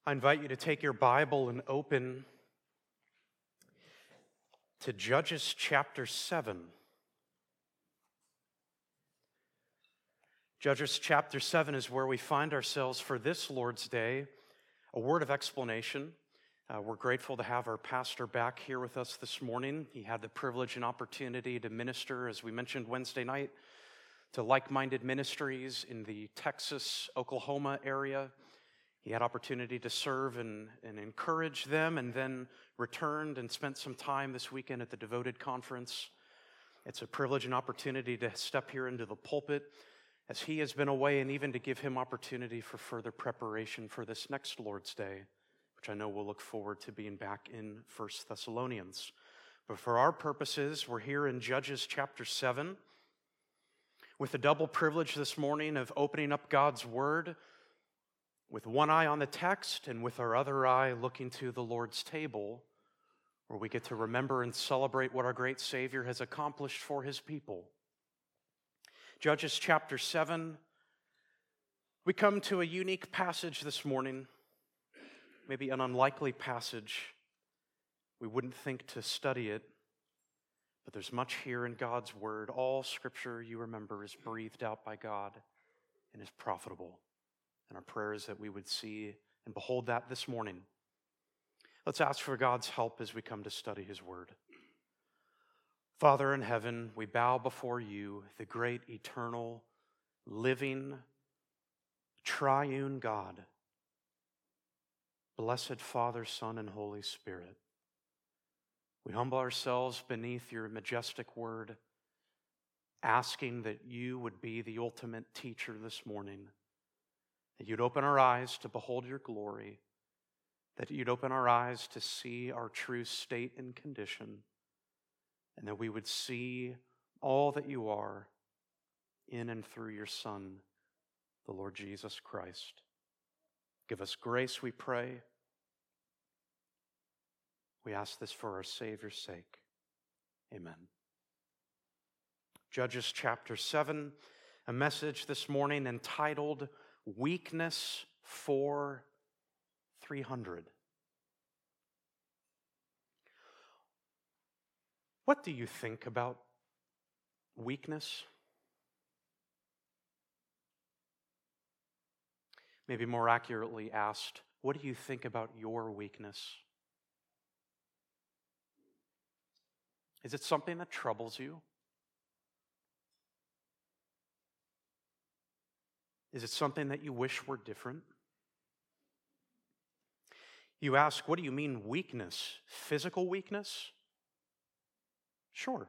I invite you to take your Bible and open to Judges chapter 7. Judges chapter 7 is where we find ourselves for this Lord's Day. A word of explanation. We're grateful to have our pastor back here with us this morning. He had the privilege and opportunity to minister, as we mentioned Wednesday night, to like-minded ministries in the Texas, Oklahoma area. He had opportunity to serve and encourage them, and then returned and spent some time this weekend at the Devoted Conference. It's a privilege and opportunity to step here into the pulpit as he has been away, and even to give him opportunity for further preparation for this next Lord's Day, which I know we'll look forward to being back in 1 Thessalonians. But for our purposes, we're here in Judges chapter 7 with the double privilege this morning of opening up God's Word with one eye on the text and with our other eye looking to the Lord's table, where we get to remember and celebrate what our great Savior has accomplished for His people. Judges chapter 7, we come to a unique passage this morning, maybe an unlikely passage. We wouldn't think to study it, but there's much here in God's Word. All Scripture, you remember, is breathed out by God and is profitable. And our prayer is that we would see and behold that this morning. Let's ask for God's help as we come to study His Word. Father in heaven, we bow before you, the great, eternal, living, triune God. Blessed Father, Son, and Holy Spirit. We humble ourselves beneath your majestic word, asking that you would be the ultimate teacher this morning, that you'd open our eyes to behold your glory, that you'd open our eyes to see our true state and condition, and that we would see all that you are in and through your Son, the Lord Jesus Christ. Give us grace, we pray. We ask this for our Savior's sake. Amen. Judges chapter 7, a message this morning entitled, Weakness for 300. What do you think about weakness? Maybe more accurately asked, what do you think about your weakness? Is it something that troubles you? Is it something that you wish were different? You ask, what do you mean weakness? Physical weakness? Sure.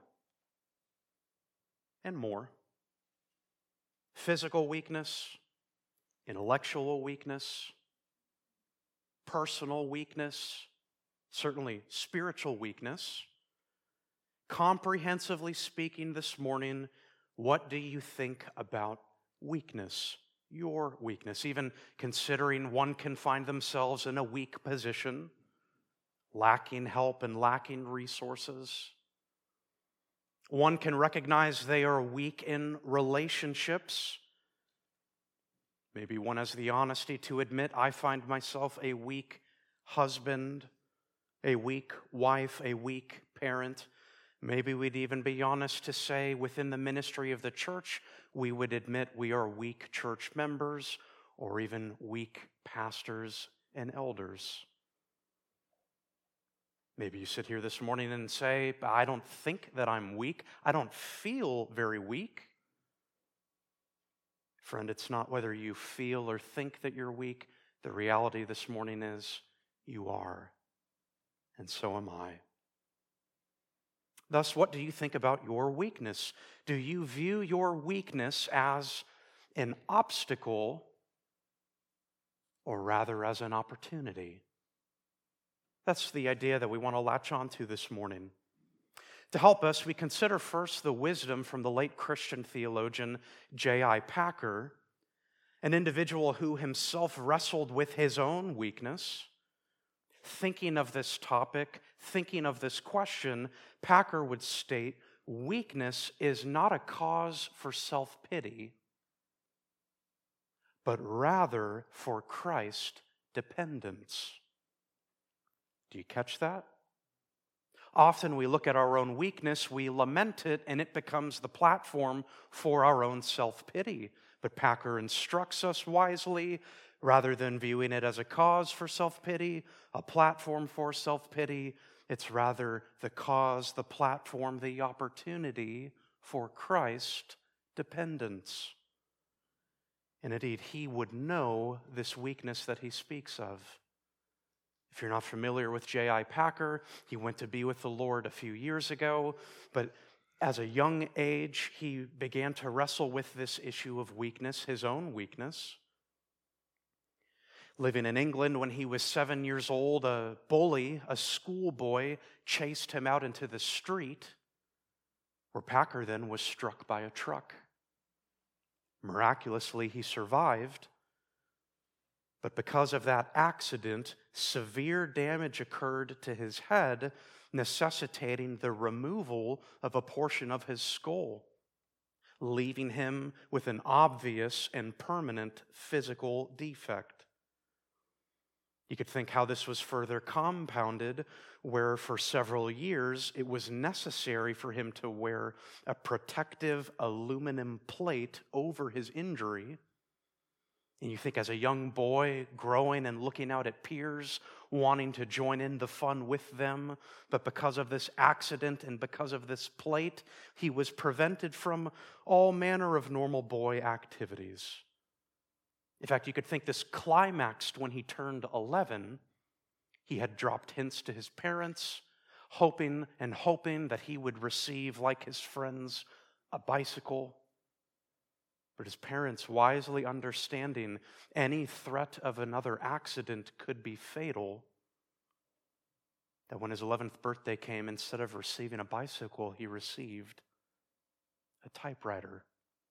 And more. Physical weakness, intellectual weakness, personal weakness, certainly spiritual weakness. Comprehensively speaking this morning, what do you think about weakness? Your weakness, even considering one can find themselves in a weak position, lacking help and lacking resources. One can recognize they are weak in relationships. Maybe one has the honesty to admit, I find myself a weak husband, a weak wife, a weak parent. Maybe we'd even be honest to say within the ministry of the church, we would admit we are weak church members or even weak pastors and elders. Maybe you sit here this morning and say, I don't think that I'm weak. I don't feel very weak. Friend, it's not whether you feel or think that you're weak. The reality this morning is you are, and so am I. Thus, what do you think about your weakness? Do you view your weakness as an obstacle or rather as an opportunity? That's the idea that we want to latch onto this morning. To help us, we consider first the wisdom from the late Christian theologian J.I. Packer, an individual who himself wrestled with his own weakness. Thinking of this topic, thinking of this question, Packer would state, weakness is not a cause for self-pity, but rather for Christ dependence. Do you catch that? Often we look at our own weakness, we lament it, and it becomes the platform for our own self-pity. But Packer instructs us wisely, rather than viewing it as a cause for self-pity, a platform for self-pity, it's rather the cause, the platform, the opportunity for Christ dependence. And indeed, he would know this weakness that he speaks of. If you're not familiar with J.I. Packer, he went to be with the Lord a few years ago, but as a young age, he began to wrestle with this issue of weakness, his own weakness. Living in England when he was 7 years old, a bully, a schoolboy, chased him out into the street, where Packer then was struck by a truck. Miraculously, he survived, but because of that accident, severe damage occurred to his head, necessitating the removal of a portion of his skull, leaving him with an obvious and permanent physical defect. You could think how this was further compounded, where for several years it was necessary for him to wear a protective aluminum plate over his injury. And you think as a young boy growing and looking out at peers, wanting to join in the fun with them, but because of this accident and because of this plate, he was prevented from all manner of normal boy activities. In fact, you could think this climaxed when he turned 11. He had dropped hints to his parents, hoping that he would receive, like his friends, a bicycle. But his parents, wisely understanding any threat of another accident could be fatal, that when his 11th birthday came, instead of receiving a bicycle, he received a typewriter.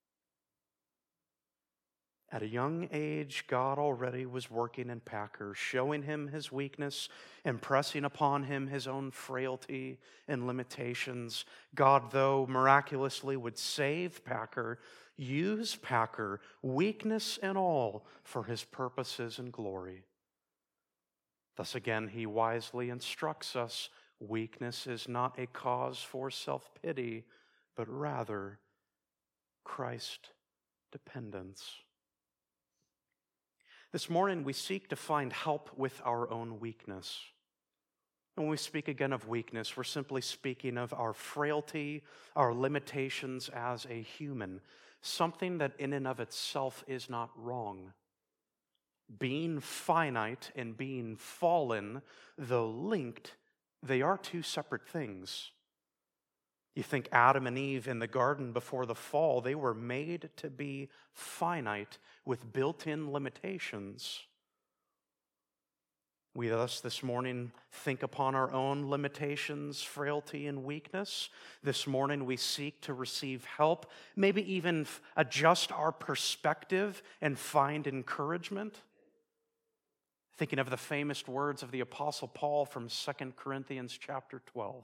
At a young age, God already was working in Packer, showing him his weakness, impressing upon him his own frailty and limitations. God, though, miraculously would save Packer, use Packer, weakness and all, for his purposes and glory. Thus again, he wisely instructs us, weakness is not a cause for self-pity, but rather Christ dependence. This morning, we seek to find help with our own weakness. And when we speak again of weakness, we're simply speaking of our frailty, our limitations as a human, something that in and of itself is not wrong. Being finite and being fallen, though linked, they are two separate things. You think Adam and Eve in the garden before the fall, they were made to be finite with built-in limitations. We thus this morning think upon our own limitations, frailty, and weakness. This morning we seek to receive help, maybe even adjust our perspective and find encouragement. Thinking of the famous words of the Apostle Paul from 2 Corinthians chapter 12.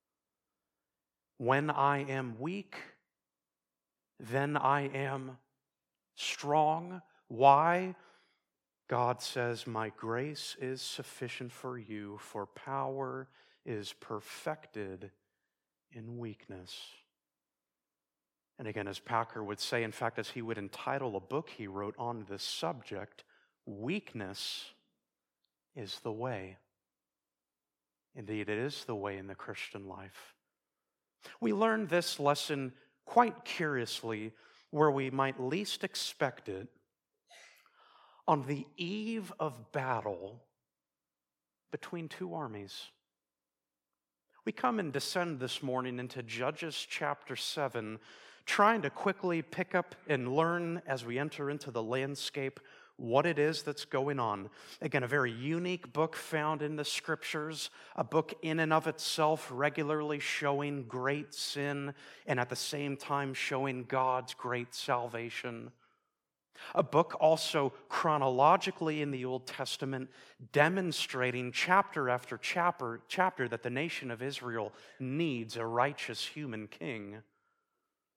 When I am weak, then I am strong. Why? God says, my grace is sufficient for you, for power is perfected in weakness. And again, as Packer would say, in fact, as he would entitle a book he wrote on this subject, weakness is the way. Indeed, it is the way in the Christian life. We learn this lesson quite curiously, where we might least expect it, on the eve of battle between two armies. We come and descend this morning into Judges chapter 7, trying to quickly pick up and learn as we enter into the landscape what it is that's going on. Again, a very unique book found in the Scriptures, a book in and of itself regularly showing great sin and at the same time showing God's great salvation. A book also chronologically in the Old Testament demonstrating chapter after chapter that the nation of Israel needs a righteous human king.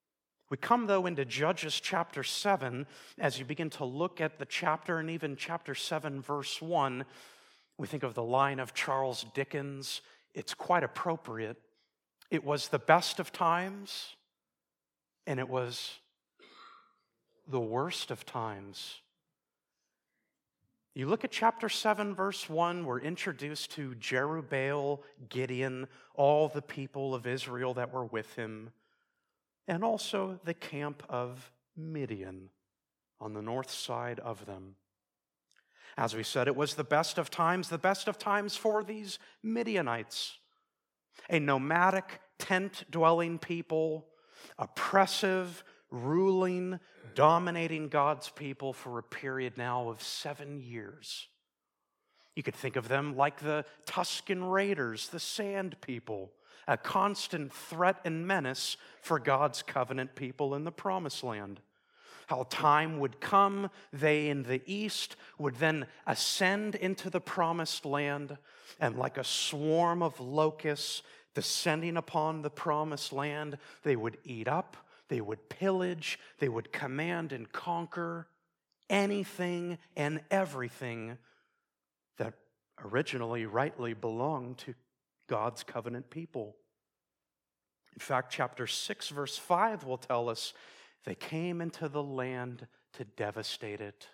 We come, though, into Judges chapter 7. As you begin to look at the chapter and even chapter 7, verse 1, we think of the line of Charles Dickens. It's quite appropriate. It was the best of times, and it was the worst of times. You look at chapter 7, verse 1, we're introduced to Jerubbaal, Gideon, all the people of Israel that were with him, and also the camp of Midian on the north side of them. As we said, it was the best of times for these Midianites, a nomadic, tent-dwelling people, oppressive, ruling, dominating God's people for a period now of 7 years. You could think of them like the Tuscan Raiders, the Sand People, a constant threat and menace for God's covenant people in the Promised Land. How time would come, they in the east would then ascend into the Promised Land, and like a swarm of locusts descending upon the Promised Land, they would eat up, they would pillage, they would command and conquer anything and everything that originally rightly belonged to God's covenant people. In fact, chapter 6, verse 5 will tell us they came into the land to devastate it.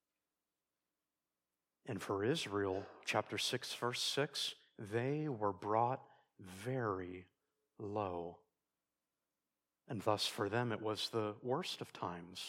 And for Israel, chapter 6, verse 6, they were brought very low. And thus for them it was the worst of times.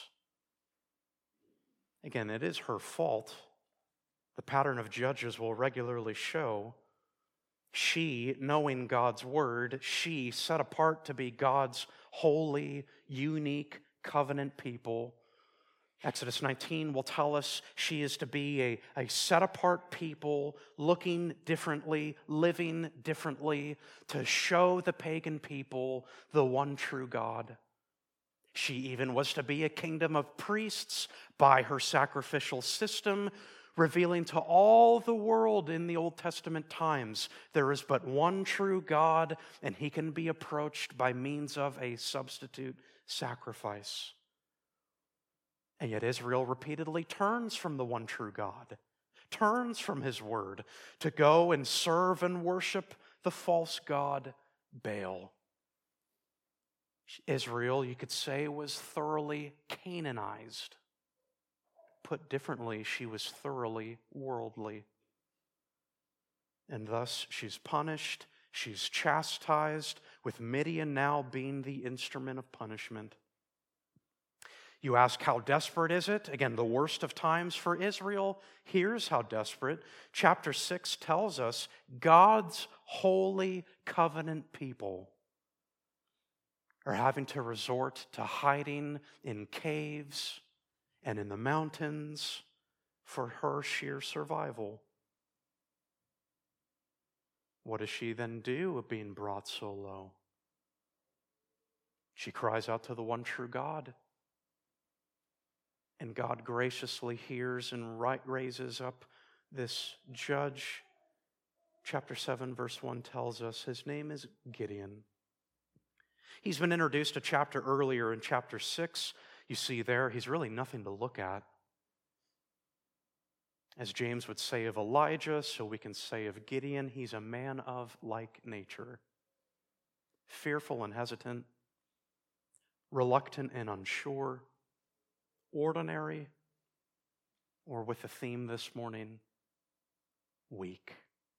Again, it is her fault. The pattern of Judges will regularly show. She, knowing God's word, she set apart to be God's holy, unique covenant people. Exodus 19 will tell us she is to be a set-apart people, looking differently, living differently, to show the pagan people the one true God. She even was to be a kingdom of priests by her sacrificial system, revealing to all the world in the Old Testament times there is but one true God, and he can be approached by means of a substitute sacrifice. And yet Israel repeatedly turns from the one true God, turns from his word to go and serve and worship the false god Baal. Israel, you could say, was thoroughly Canaanized. Put differently, she was thoroughly worldly. And thus she's punished, she's chastised, with Midian now being the instrument of punishment. You ask, how desperate is it? Again, the worst of times for Israel. Here's how desperate. Chapter 6 tells us God's holy covenant people are having to resort to hiding in caves and in the mountains for her sheer survival. What does she then do of being brought so low? She cries out to the one true God. And God graciously hears and raises up this judge. Chapter 7, verse 1 tells us his name is Gideon. He's been introduced a chapter earlier in chapter 6. You see there, he's really nothing to look at. As James would say of Elijah, so we can say of Gideon, he's a man of like nature. Fearful and hesitant, reluctant and unsure, ordinary, or with the theme this morning, weak.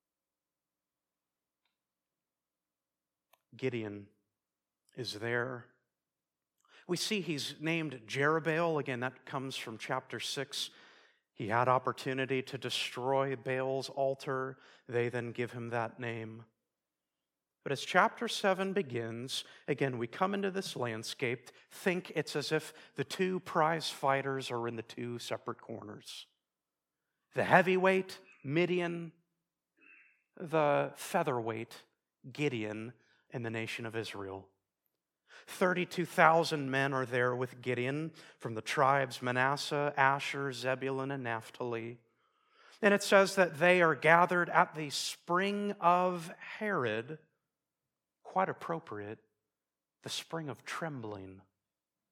Gideon is there. We see he's named Jerubbaal. Again, that comes from chapter 6. He had opportunity to destroy Baal's altar. They then give him that name. But as chapter 7 begins, again, we come into this landscape, think it's as if the two prize fighters are in the two separate corners. The heavyweight, Midian, the featherweight, Gideon, in the nation of Israel. 32,000 men are there with Gideon from the tribes Manasseh, Asher, Zebulun, and Naphtali. And it says that they are gathered at the spring of Harod. Quite appropriate, the spring of trembling.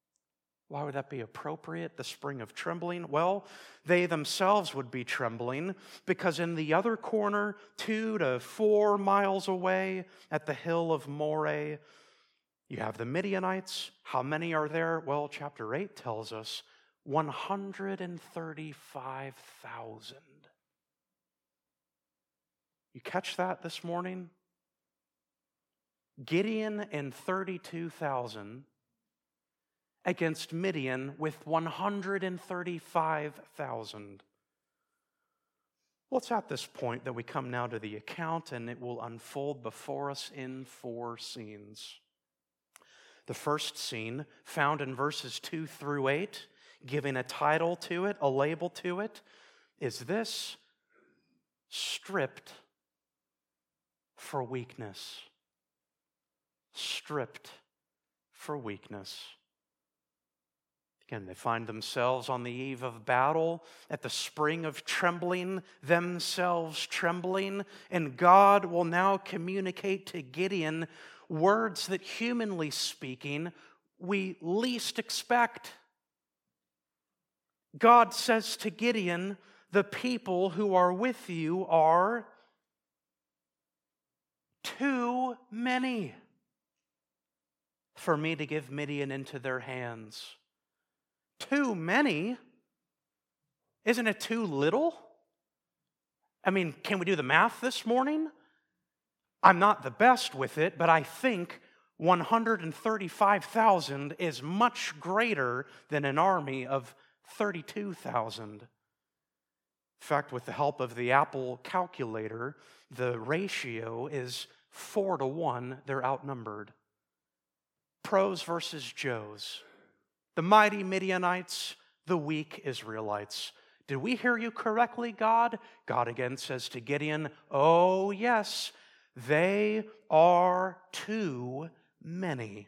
Why would that be appropriate? The spring of trembling? Well, they themselves would be trembling because in the other corner, 2 to 4 miles away at the hill of Moreh, you have the Midianites. How many are there? Well, chapter 8 tells us 135,000. You catch that this morning? Gideon and 32,000 against Midian with 135,000. Well, it's at this point that we come now to the account, and it will unfold before us in 4 scenes. The first scene, found in verses 2 through 8, giving a title to it, a label to it, is this: stripped for weakness. Stripped for weakness. Again, they find themselves on the eve of battle, at the spring of trembling, themselves trembling, and God will now communicate to Gideon words that, humanly speaking, we least expect. God says to Gideon, the people who are with you are too many for me to give Midian into their hands. Too many? Isn't it too little? I mean, can we do the math this morning? I'm not the best with it, but I think 135,000 is much greater than an army of 32,000. In fact, with the help of the Apple calculator, the ratio is 4 to 1. They're outnumbered. Pros versus Joes. The mighty Midianites, the weak Israelites. Did we hear you correctly, God? God again says to Gideon, oh yes, they are too many.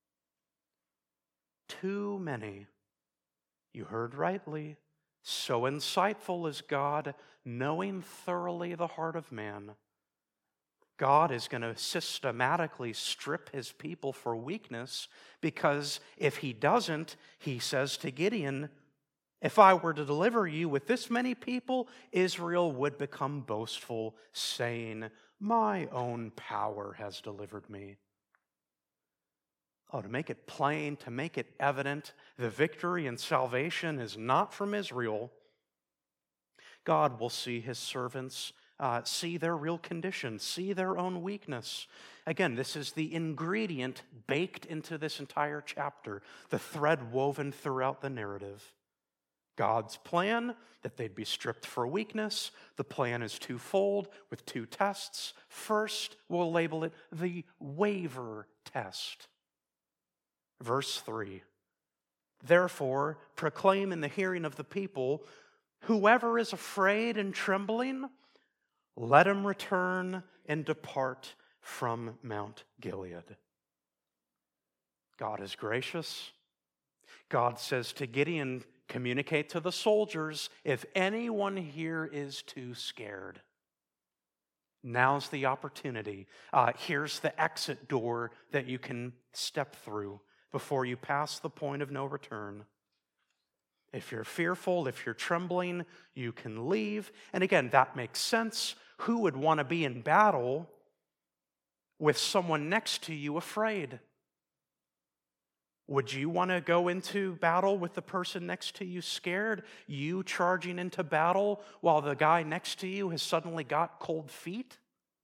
Too many. You heard rightly. So insightful is God, knowing thoroughly the heart of man. God is going to systematically strip his people for weakness, because if he doesn't, he says to Gideon, if I were to deliver you with this many people, Israel would become boastful, saying, my own power has delivered me. Oh, to make it plain, to make it evident, the victory and salvation is not from Israel. God will see his servants see their real condition, see their own weakness. Again, this is the ingredient baked into this entire chapter, the thread woven throughout the narrative. God's plan, that they'd be stripped for weakness. The plan is twofold with 2 tests. First, we'll label it the waver test. Verse 3, therefore, proclaim in the hearing of the people, whoever is afraid and trembling, let him return and depart from Mount Gilead. God is gracious. God says to Gideon, communicate to the soldiers, if anyone here is too scared, now's the opportunity. Here's the exit door that you can step through before you pass the point of no return. If you're fearful, if you're trembling, you can leave. And again, that makes sense. Who would want to be in battle with someone next to you afraid? Would you want to go into battle with the person next to you scared? You charging into battle while the guy next to you has suddenly got cold feet?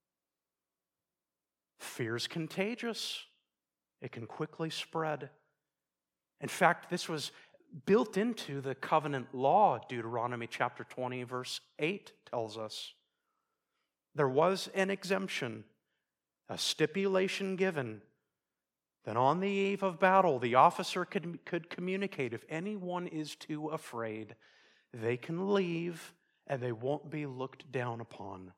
Fear's contagious. It can quickly spread. In fact, this was built into the covenant law. Deuteronomy chapter 20, verse 8 tells us. There was an exemption, a stipulation given, that on the eve of battle, the officer could communicate, if anyone is too afraid, they can leave and they won't be looked down upon.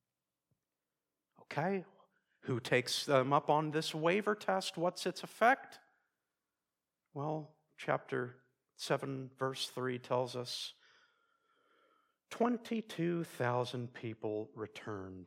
Okay, who takes them up on this waiver test? What's its effect? Well, chapter 7, verse 3 tells us 22,000 people returned.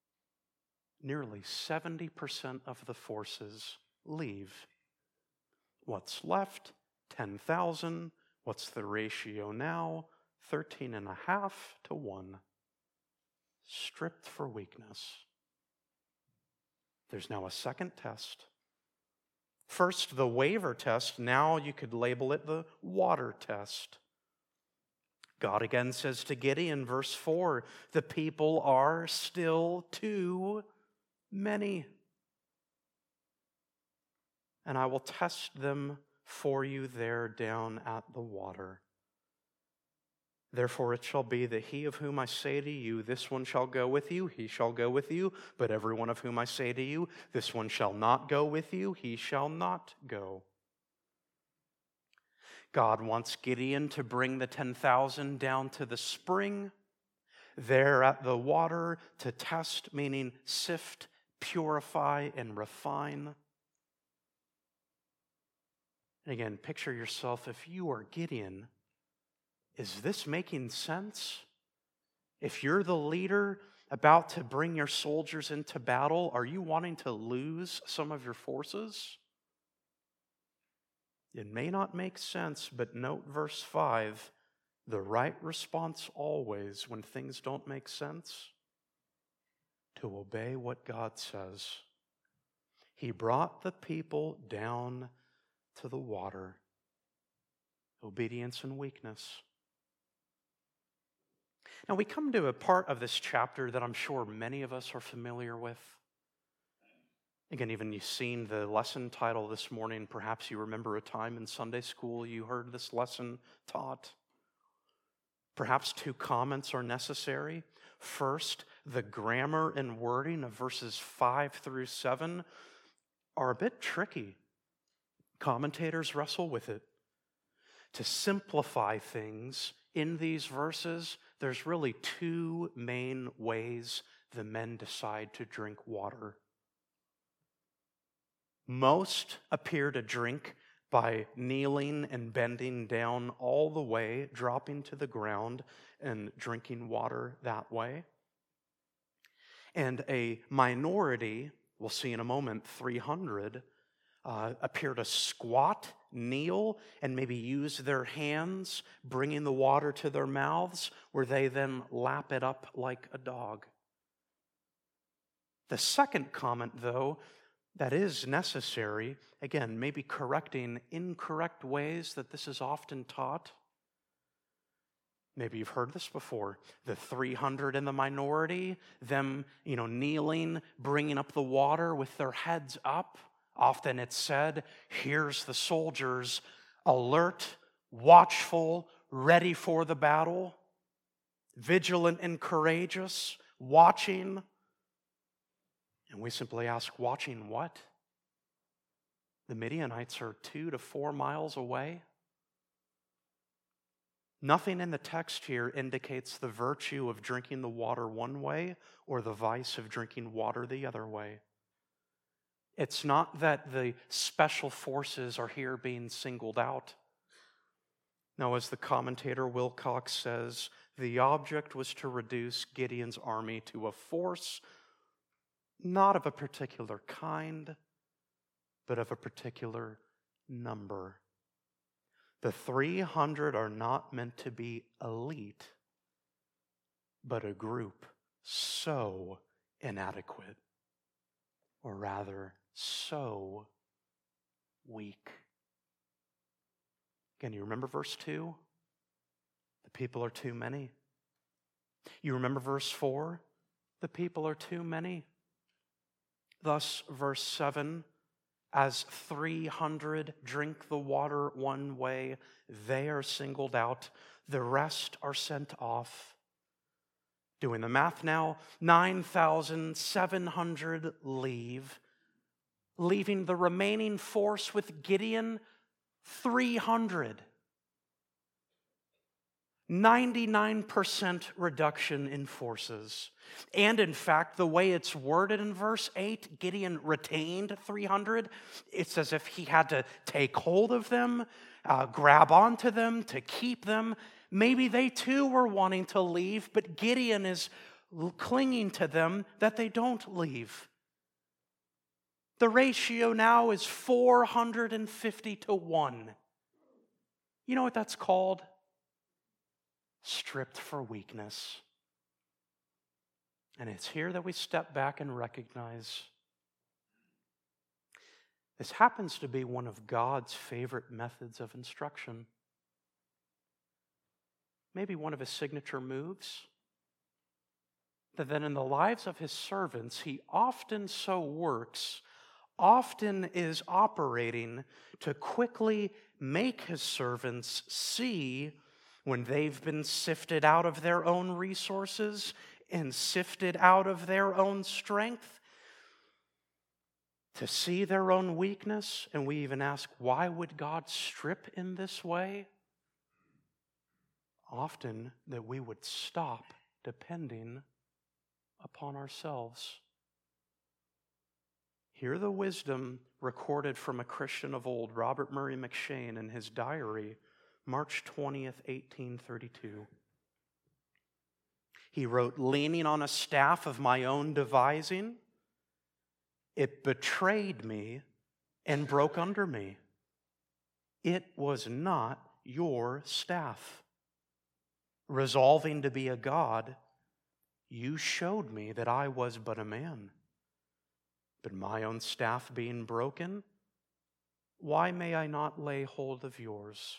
Nearly 70% of the forces leave. What's left? 10,000. What's the ratio now? 13.5 to 1. Stripped for weakness. There's now a second test. First, the waiver test. Now you could label it the water test. God again says to Gideon, verse 4, the people are still too many. And I will test them for you there down at the water. Therefore it shall be that he of whom I say to you, this one shall go with you, he shall go with you. But every one of whom I say to you, this one shall not go with you, he shall not go. God wants Gideon to bring the 10,000 down to the spring, there at the water, to test, meaning sift, purify, and refine. And again, picture yourself, if you are Gideon, is this making sense? If you're the leader about to bring your soldiers into battle, are you wanting to lose some of your forces? It may not make sense, but note verse 5, the right response always when things don't make sense, to obey what God says. He brought the people down to the water. Obedience and weakness. Now we come to a part of this chapter that I'm sure many of us are familiar with. Again, even you've seen the lesson title this morning. Perhaps you remember a time in Sunday school you heard this lesson taught. Perhaps two comments are necessary. First, the grammar and wording of verses 5 through 7 are a bit tricky. Commentators wrestle with it. To simplify things in these verses, there's really two main ways the men decide to drink water. Most appear to drink by kneeling and bending down all the way, dropping to the ground and drinking water that way. And a minority, we'll see in a moment, 300, appear to squat, kneel, and maybe use their hands, bringing the water to their mouths, where they then lap it up like a dog. The second comment, though, that is necessary, again, maybe correcting incorrect ways that this is often taught. Maybe you've heard this before. The 300 in the minority, them, kneeling, bringing up the water with their heads up. Often it's said, here's the soldiers, alert, watchful, ready for the battle, vigilant and courageous, watching. And we simply ask, watching what? The Midianites are 2 to 4 miles away. Nothing in the text here indicates the virtue of drinking the water one way or the vice of drinking water the other way. It's not that the special forces are here being singled out. No, as the commentator Wilcox says, the object was to reduce Gideon's army to a force not of a particular kind, but of a particular number. The 300 are not meant to be elite, but a group so inadequate, or rather, so weak. Again, you remember verse 2? The people are too many. You remember verse 4? The people are too many. Thus, verse 7, as 300 drink the water one way, they are singled out, the rest are sent off. Doing the math now, 9,700 leave, leaving the remaining force with Gideon, 300. 99% reduction in forces. And in fact, the way it's worded in verse 8, Gideon retained 300. It's as if he had to take hold of them, grab onto them to keep them. Maybe they too were wanting to leave, but Gideon is clinging to them that they don't leave. The ratio now is 450 to 1. You know what that's called? Stripped for weakness. And it's here that we step back and recognize this happens to be one of God's favorite methods of instruction. Maybe one of his signature moves. That then in the lives of his servants, he often so works, often is operating to quickly make his servants see when they've been sifted out of their own resources and sifted out of their own strength, to see their own weakness. And we even ask, why would God strip in this way? Often that we would stop depending upon ourselves. Hear the wisdom recorded from a Christian of old, Robert Murray M'Cheyne, in his diary, March 20th, 1832. He wrote, "Leaning on a staff of my own devising, it betrayed me and broke under me. It was not your staff. Resolving to be a god, you showed me that I was but a man. But my own staff being broken, why may I not lay hold of yours?"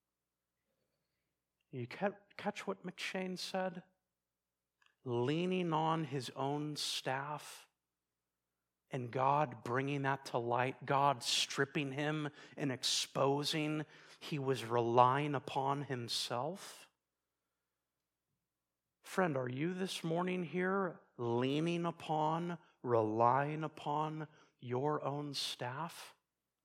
You catch what M'Cheyne said? Leaning on his own staff and God bringing that to light, God stripping him and exposing, he was relying upon himself. Friend, are you this morning here leaning upon, relying upon your own staff?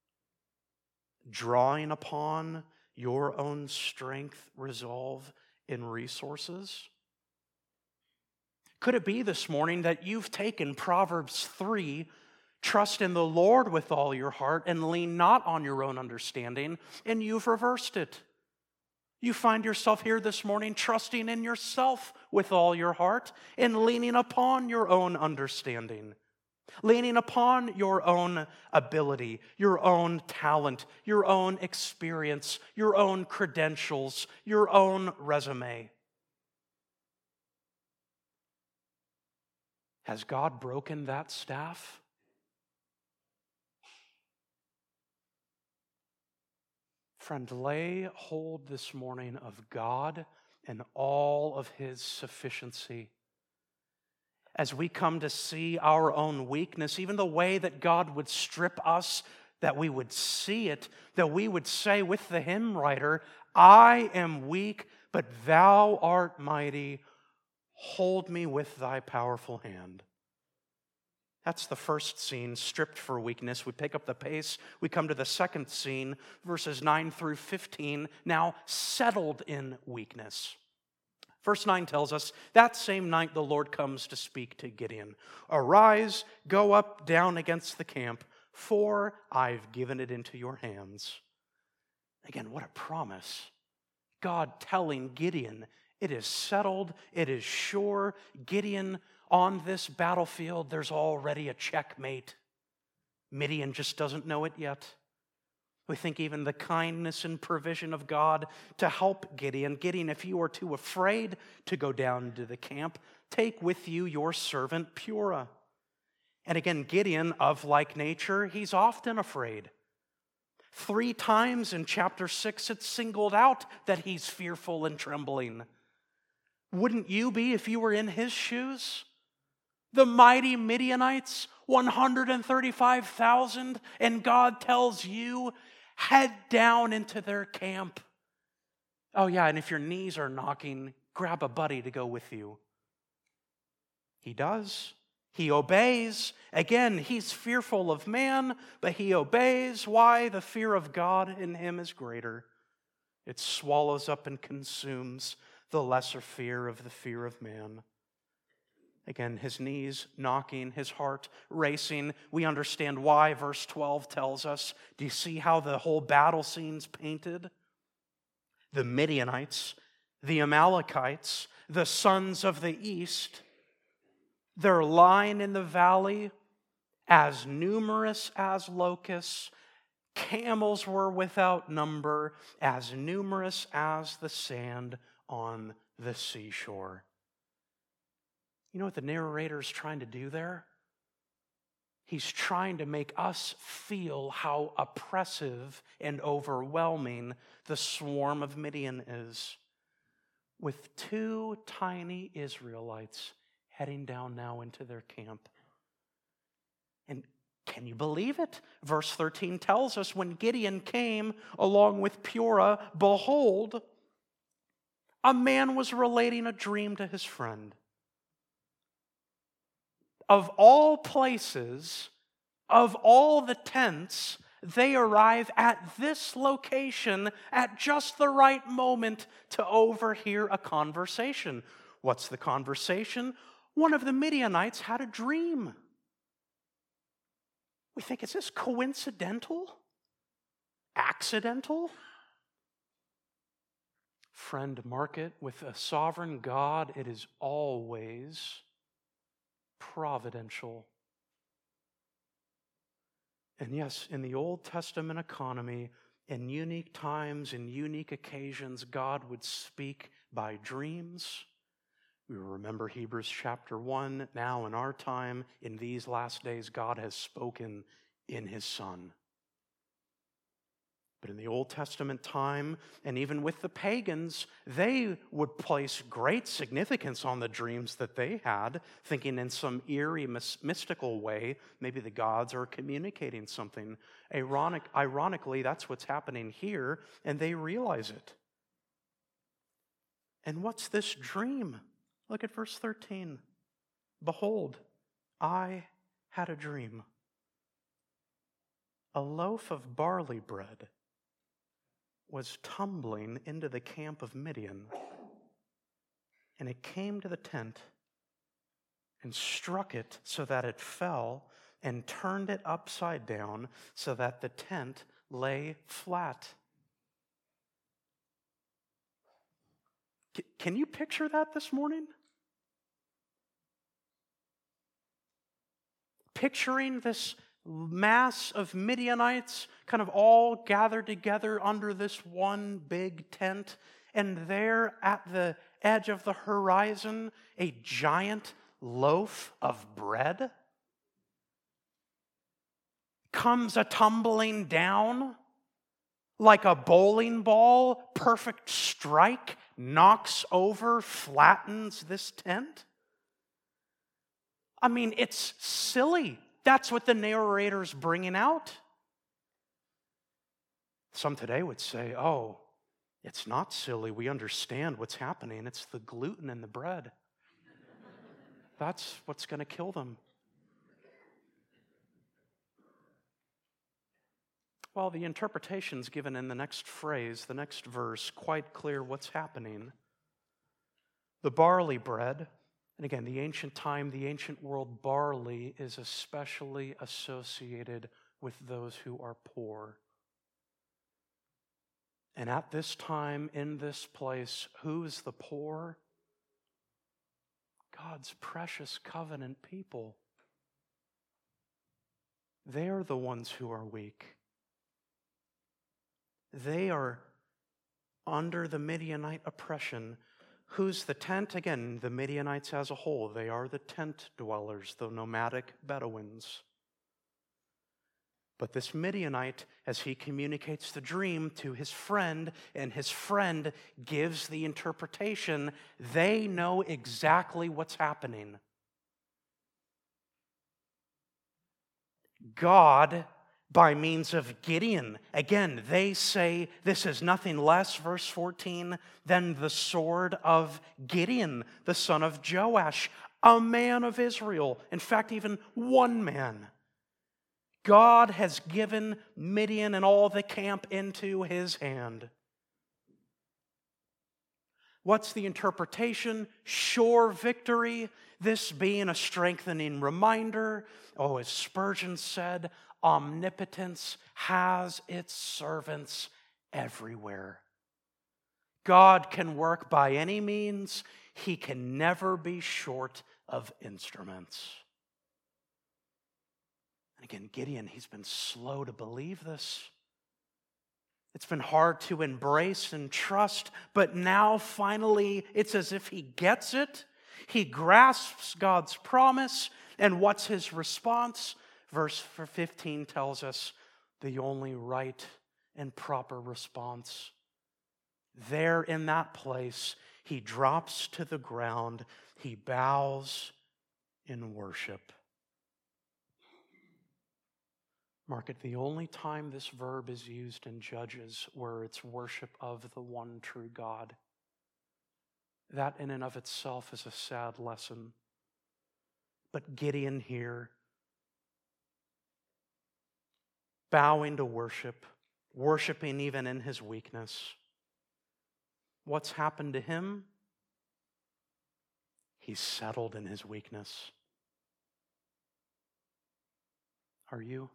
Drawing upon your own strength, resolve, and resources? Could it be this morning that you've taken Proverbs 3, trust in the Lord with all your heart and lean not on your own understanding, and you've reversed it? You find yourself here this morning trusting in yourself with all your heart and leaning upon your own understanding, leaning upon your own ability, your own talent, your own experience, your own credentials, your own resume. Has God broken that staff? Friend, lay hold this morning of God and all of his sufficiency. As we come to see our own weakness, even the way that God would strip us, that we would see it, that we would say with the hymn writer, I am weak, but thou art mighty. Hold me with thy powerful hand. That's the first scene, stripped for weakness. We pick up the pace. We come to the second scene, verses 9 through 15, now settled in weakness. Verse 9 tells us, that same night the Lord comes to speak to Gideon. Arise, go up, down against the camp, for I've given it into your hands. Again, what a promise. God telling Gideon, it is settled, it is sure. Gideon, on this battlefield, there's already a checkmate. Midian just doesn't know it yet. We think even the kindness and provision of God to help Gideon. Gideon, if you are too afraid to go down to the camp, take with you your servant Purah. And again, Gideon, of like nature, he's often afraid. 3 times in chapter 6, it's singled out that he's fearful and trembling. Wouldn't you be if you were in his shoes? The mighty Midianites, 135,000, and God tells you, head down into their camp. Oh yeah, and if your knees are knocking, grab a buddy to go with you. He does. He obeys. Again, he's fearful of man, but he obeys. Why? The fear of God in him is greater. It swallows up and consumes the lesser fear of the fear of man. Again, his knees knocking, his heart racing. We understand why. Verse 12 tells us. Do you see how the whole battle scene's painted? The Midianites, the Amalekites, the sons of the east, they're lying in the valley as numerous as locusts. Camels were without number, as numerous as the sand on the seashore. You know what the narrator's trying to do there? He's trying to make us feel how oppressive and overwhelming the swarm of Midian is, with 2 tiny Israelites heading down now into their camp. And can you believe it? Verse 13 tells us, when Gideon came along with Purah, behold, a man was relating a dream to his friend. Of all places, of all the tents, they arrive at this location at just the right moment to overhear a conversation. What's the conversation? One of the Midianites had a dream. We think, is this coincidental? Accidental? Friend, mark it, with a sovereign God, it is always providential. And yes, in the Old Testament economy, in unique times, in unique occasions, God would speak by dreams. We remember Hebrews chapter 1. Now in our time, in these last days, God has spoken in His Son. But in the Old Testament time, and even with the pagans, they would place great significance on the dreams that they had, thinking in some eerie, mystical way, maybe the gods are communicating something. Ironically, that's what's happening here, and they realize it. And what's this dream? Look at verse 13. Behold, I had a dream. A loaf of barley bread was tumbling into the camp of Midian, and it came to the tent and struck it so that it fell, and turned it upside down so that the tent lay flat. Can you picture that this morning? Picturing this mass of Midianites kind of all gathered together under this one big tent, and there at the edge of the horizon, a giant loaf of bread comes a-tumbling down like a bowling ball, perfect strike, knocks over, flattens this tent. I mean, it's silly. That's what the narrator's bringing out. Some today would say, oh, it's not silly. We understand what's happening. It's the gluten in the bread. That's what's going to kill them. Well, the interpretation's given in the next phrase, the next verse, quite clear what's happening. The barley bread, and again, the ancient time, the ancient world, barley is especially associated with those who are poor. And at this time, in this place, who is the poor? God's precious covenant people. They are the ones who are weak. They are under the Midianite oppression. Who's the tent? Again, the Midianites as a whole. They are the tent dwellers, the nomadic Bedouins. But this Midianite, as he communicates the dream to his friend, and his friend gives the interpretation, they know exactly what's happening. God, by means of Gideon, again, they say this is nothing less, verse 14, than the sword of Gideon, the son of Joash, a man of Israel. In fact, even one man. God has given Midian and all the camp into his hand. What's the interpretation? Sure victory. This being a strengthening reminder. Oh, as Spurgeon said, omnipotence has its servants everywhere. God can work by any means. He can never be short of instruments. And again, Gideon, he's been slow to believe this. It's been hard to embrace and trust, but now finally it's as if he gets it. He grasps God's promise, and what's his response? Verse 15 tells us the only right and proper response. There in that place, he drops to the ground, he bows in worship. Mark it, the only time this verb is used in Judges where it's worship of the one true God. That in and of itself is a sad lesson. But Gideon here, bowing to worship, worshiping even in his weakness. What's happened to him? He's settled in his weakness. Are you?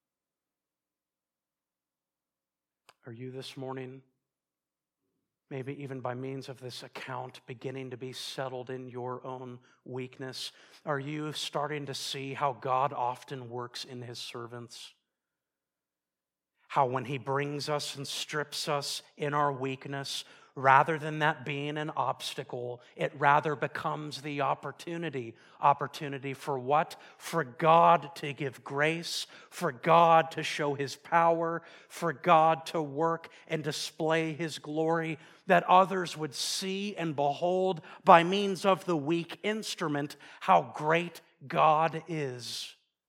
Are you this morning, maybe even by means of this account, beginning to be settled in your own weakness? Are you starting to see how God often works in his servants? How when he brings us and strips us in our weakness, rather than that being an obstacle, it rather becomes the opportunity. Opportunity for what? For God to give grace, for God to show his power, for God to work and display his glory, that others would see and behold by means of the weak instrument how great God is.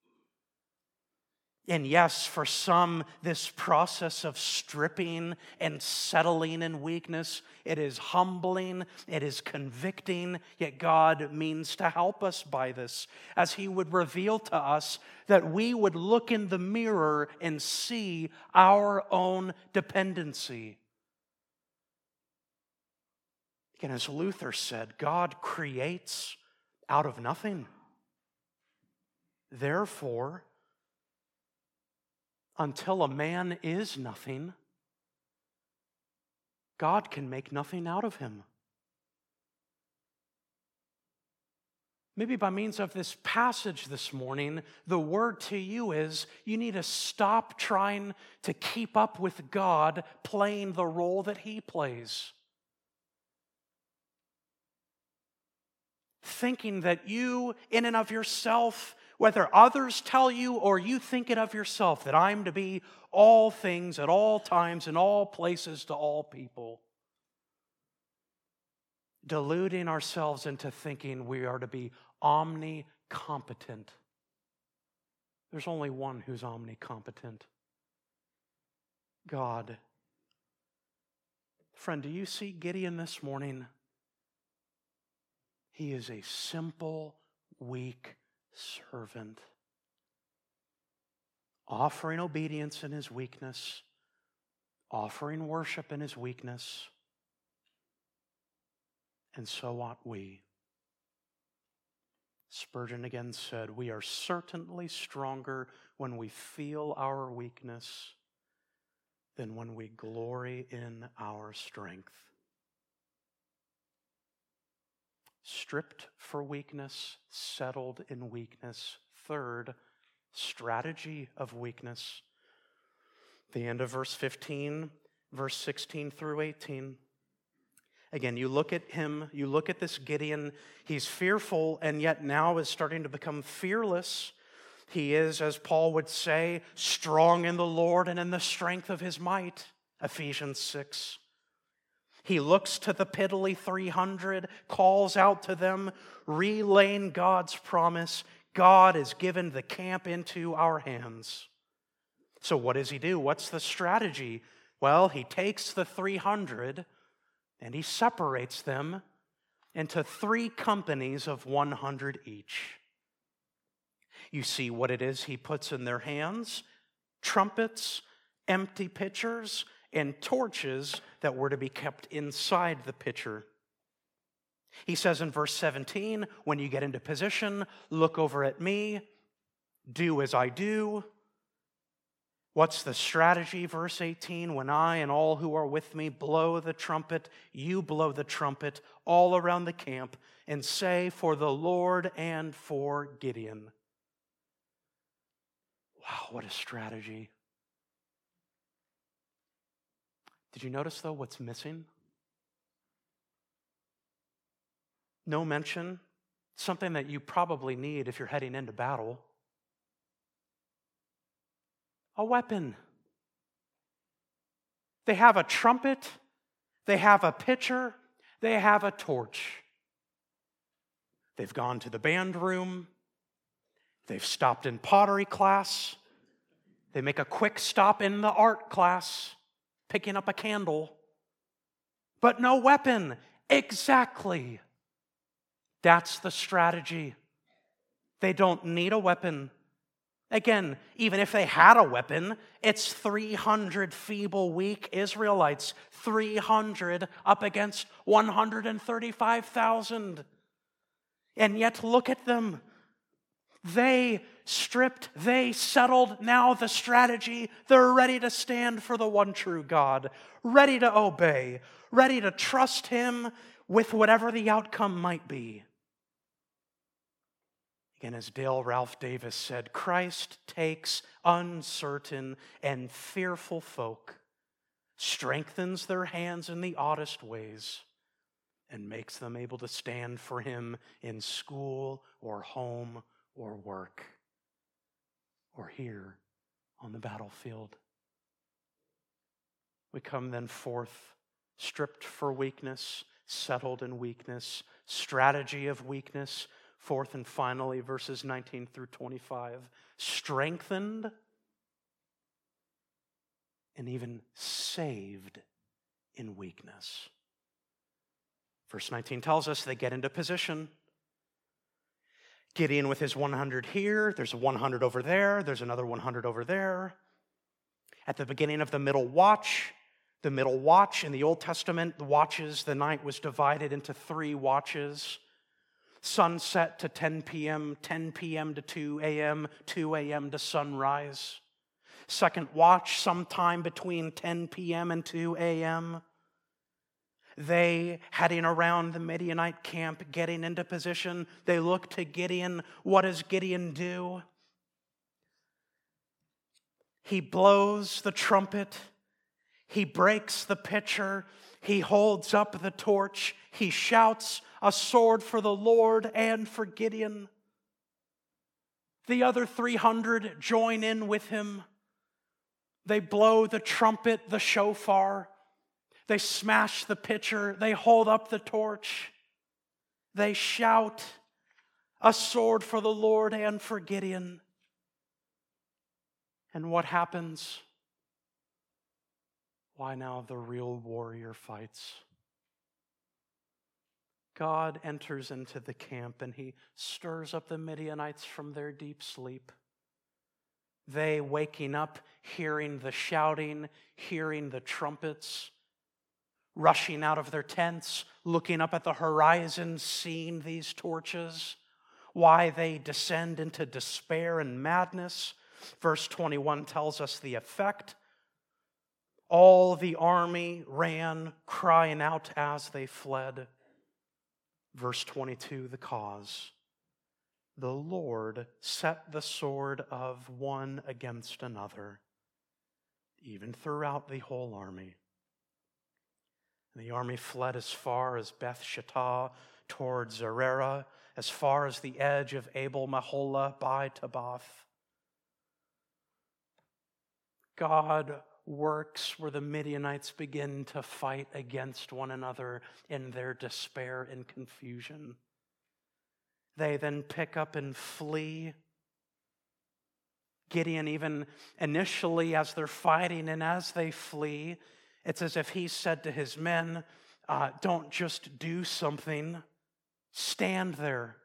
And yes, for some, this process of stripping and settling in weakness, it is humbling, it is convicting, yet God means to help us by this, as he would reveal to us that we would look in the mirror and see our own dependency. Again, as Luther said, God creates out of nothing. Therefore, until a man is nothing, God can make nothing out of him. Maybe by means of this passage this morning, the word to you is you need to stop trying to keep up with God playing the role that he plays. Thinking that you, in and of yourself, whether others tell you or you think it of yourself, that I'm to be all things at all times in all places to all people. Deluding ourselves into thinking we are to be omnicompetent. There's only one who's omnicompetent. God. Friend, do you see Gideon this morning? He is a simple, weak servant, offering obedience in his weakness, offering worship in his weakness, and so ought we. Spurgeon again said, we are certainly stronger when we feel our weakness than when we glory in our strength. Stripped for weakness, settled in weakness. Third, strategy of weakness. The end of verse 15, verse 16 through 18. Again, you look at him, you look at this Gideon, he's fearful and yet now is starting to become fearless. He is, as Paul would say, strong in the Lord and in the strength of his might. Ephesians 6. He looks to the piddly 300, calls out to them, relaying God's promise. God has given the camp into our hands. So what does he do? What's the strategy? Well, he takes the 300 and he separates them into 3 companies of 100 each. You see what it is he puts in their hands: trumpets, empty pitchers, and torches that were to be kept inside the pitcher. He says in verse 17, when you get into position, look over at me, do as I do. What's the strategy? Verse 18, when I and all who are with me blow the trumpet, you blow the trumpet all around the camp and say, for the Lord and for Gideon. Wow, what a strategy. Did you notice, though, what's missing? No mention, something that you probably need if you're heading into battle. A weapon. They have a trumpet, they have a pitcher, they have a torch. They've gone to the band room, they've stopped in pottery class, they make a quick stop in the art class, picking up a candle, but no weapon. Exactly. That's the strategy. They don't need a weapon. Again, even if they had a weapon, it's 300 feeble, weak Israelites. 300 up against 135,000. And yet look at them. They stripped, they settled. Now the strategy, they're ready to stand for the one true God, ready to obey, ready to trust Him with whatever the outcome might be. Again, as Dale Ralph Davis said, Christ takes uncertain and fearful folk, strengthens their hands in the oddest ways, and makes them able to stand for Him in school or home or work or here on the battlefield. We come then forth, stripped for weakness, settled in weakness, strategy of weakness. Fourth and finally, verses 19 through 25, strengthened and even saved in weakness. Verse 19 tells us they get into position. Gideon with his 100 here, there's 100 over there, there's another 100 over there. At the beginning of the middle watch in the Old Testament, the night was divided into 3 watches. Sunset to 10 p.m., 10 p.m. to 2 a.m., 2 a.m. to sunrise. Second watch, sometime between 10 p.m. and 2 a.m. They, heading around the Midianite camp, getting into position, they look to Gideon. What does Gideon do? He blows the trumpet. He breaks the pitcher. He holds up the torch. He shouts, "A sword for the Lord and for Gideon." The other 300 join in with him. They blow the trumpet, the shofar. They smash the pitcher. They hold up the torch. They shout, "A sword for the Lord and for Gideon." And what happens? Why, now the real warrior fights. God enters into the camp and He stirs up the Midianites from their deep sleep. They, waking up, hearing the shouting, hearing the trumpets, rushing out of their tents, looking up at the horizon, seeing these torches. Why, they descend into despair and madness. Verse 21 tells us the effect. All the army ran, crying out as they fled. Verse 22, the cause. The Lord set the sword of one against another, even throughout the whole army. And the army fled as far as Beth Shittah toward Zererah, as far as the edge of Abel Meholah by Tabbath. God works where the Midianites begin to fight against one another in their despair and confusion. They then pick up and flee. Gideon, even initially as they're fighting and as they flee, it's as if he said to his men, don't just do something, stand there.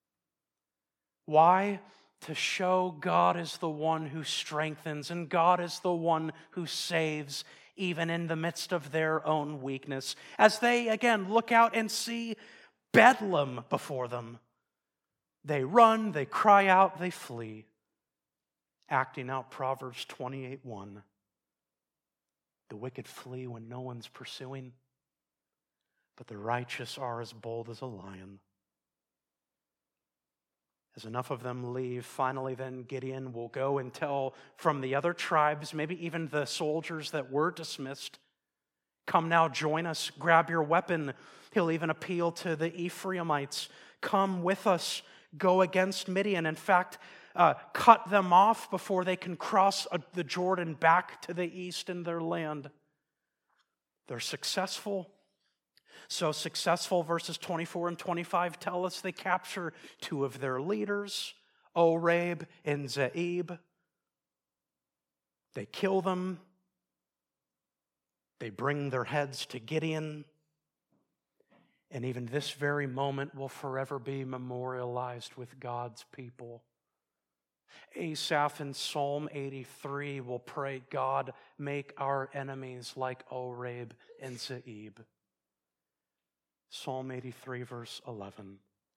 Why? To show God is the one who strengthens and God is the one who saves, even in the midst of their own weakness. As they, again, look out and see bedlam before them, they run, they cry out, they flee, acting out Proverbs 28:1. The wicked flee when no one's pursuing, but the righteous are as bold as a lion. As enough of them leave, finally then Gideon will go and tell from the other tribes, maybe even the soldiers that were dismissed, come now, join us, grab your weapon. He'll even appeal to the Ephraimites, come with us, go against Midian. In fact, cut them off before they can cross the Jordan back to the east in their land. They're successful. So successful, verses 24 and 25 tell us they capture two of their leaders, Oreb and Zeeb. They kill them. They bring their heads to Gideon. And even this very moment will forever be memorialized with God's people. Asaph in Psalm 83 will pray, God, make our enemies like Oreb and Zeeb. Psalm 83, verse 11.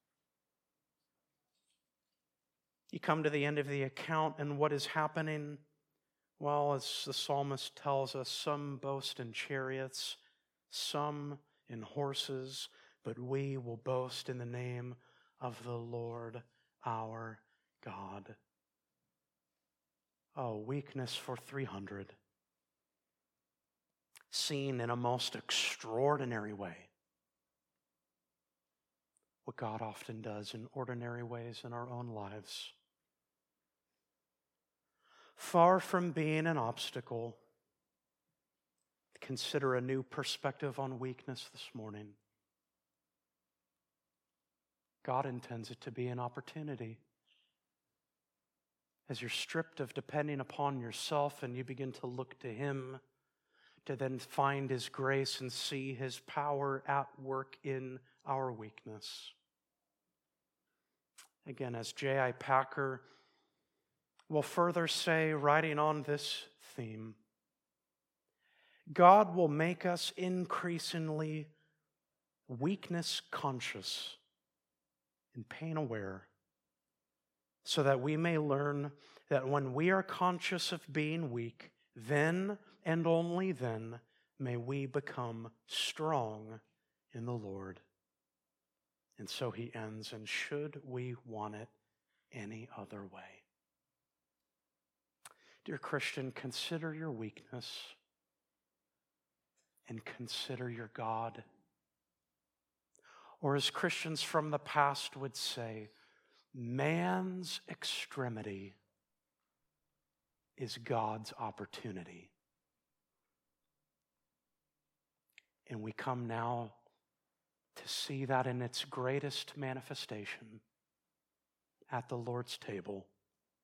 You come to the end of the account, and what is happening? Well, as the psalmist tells us, some boast in chariots, some in horses, but we will boast in the name of the Lord our God. Oh, weakness for 300. Seen in a most extraordinary way. What God often does in ordinary ways in our own lives. Far from being an obstacle, consider a new perspective on weakness this morning. God intends it to be an opportunity. As you're stripped of depending upon yourself and you begin to look to Him, to then find His grace and see His power at work in our weakness. Again, as J.I. Packer will further say, writing on this theme, God will make us increasingly weakness conscious and pain aware, so that we may learn that when we are conscious of being weak, then and only then may we become strong in the Lord. And so he ends, and should we want it any other way? Dear Christian, consider your weakness and consider your God. Or as Christians from the past would say, man's extremity is God's opportunity. And we come now to see that in its greatest manifestation at the Lord's table